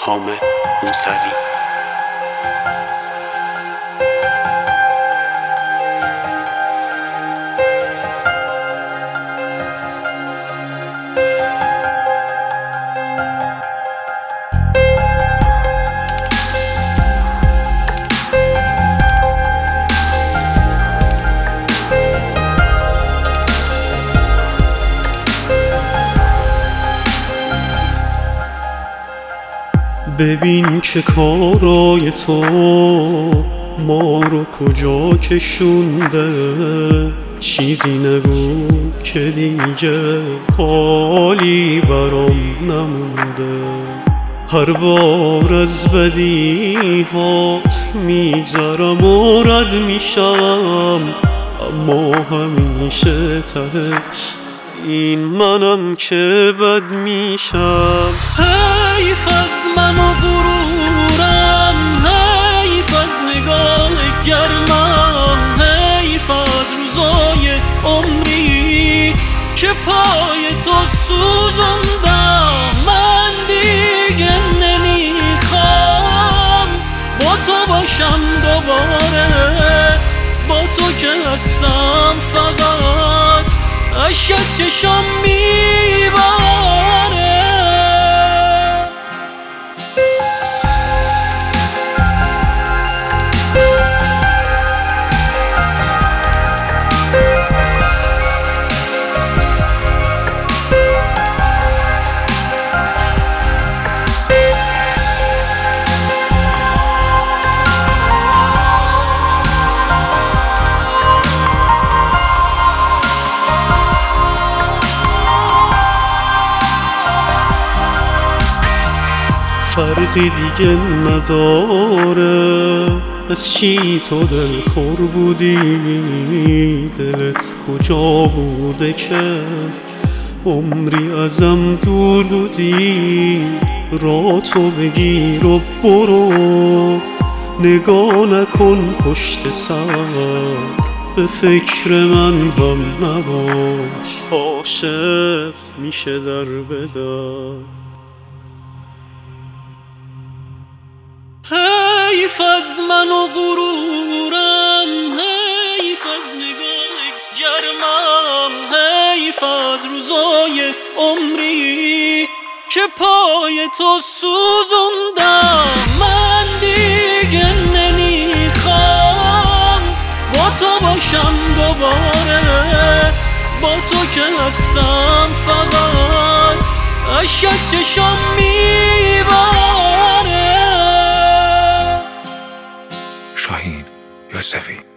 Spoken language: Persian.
حامد موسوی. ببین که کارای تو ما رو کجا کشونده، چیزی نگو که دیگه حالی برام نمونده. هر بار از بدیهات میگذرم و رد میشم، اما همیشه تهش این منم که بد میشم. حیف از من و غرورم، حیف از نگاه گرمم، حیف از روزای عمری که پای تو سوزوندم. من دیگه نمیخوام با تو باشم دوباره، با تو که هستم فقط اشک از چشم میباره. فرقی دیگه نداره از چی تو دلخور بودی، دلت کجا بوده که عمری ازم دور بودی. را تو بگیر و برو، نگاه نکن پشت سر، به فکر من هم نباش، عاشق میشه در بدر. حیف از من و غرورم، حیف از نگاه گرمم، حیف از روزای عمری که پای تو سوزوندم. من دیگه نمیخوام با تو باشم دوباره، با تو که هستم فقط اشک از چشم میباره. شاهین یوسفی.